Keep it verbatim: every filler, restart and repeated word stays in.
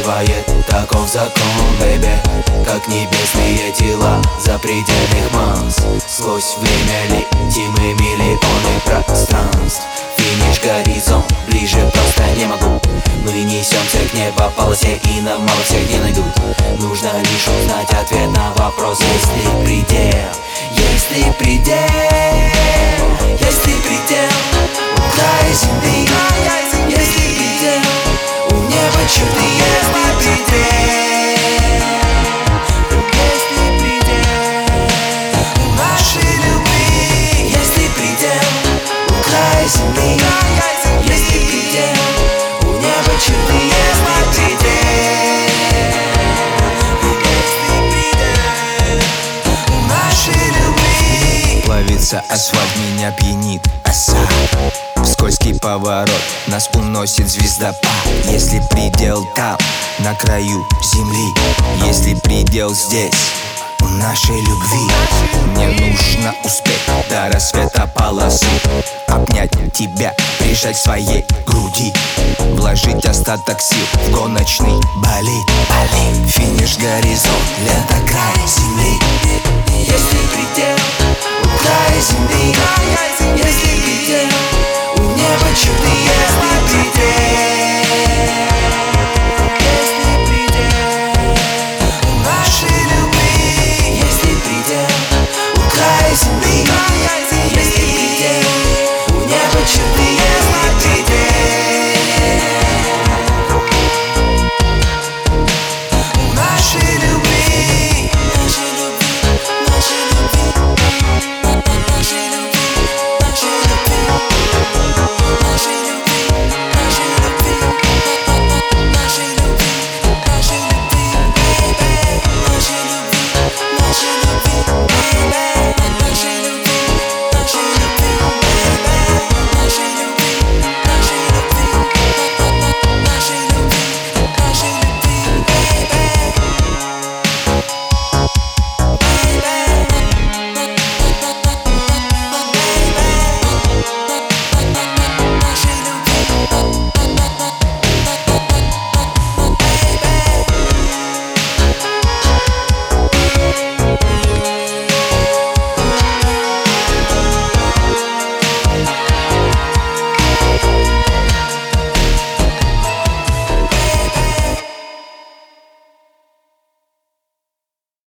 согревает, таков закон, бэйби. Как небесные тела запредельных масс. Сквозь время летимы миллионы пространств. Финиш, горизонт, ближе просто не могу. Мы несемся к небополосе, и нам мало всех не найдут. Нужно лишь узнать ответ на вопрос: есть ли предел, есть ли предел, есть ли предел у края земли, есть ли предел у неба черты, есть ли предел, есть ли предел у нашей любви, есть ли предел у края земли, есть ли предел у неба черты, есть ли предел. Плавится асфальт, меня пьянит оса. Скользкий поворот, нас уносит звездопад. Если предел там, на краю земли, если предел здесь, у нашей любви. Мне нужно успеть до рассвета полосы, обнять тебя, прижать к своей груди, вложить остаток сил в гоночный болид. Финиш, горизонт, лето, край земли. Есть ли предел у края земли, есть ли предел у неба черты, есть ли предел.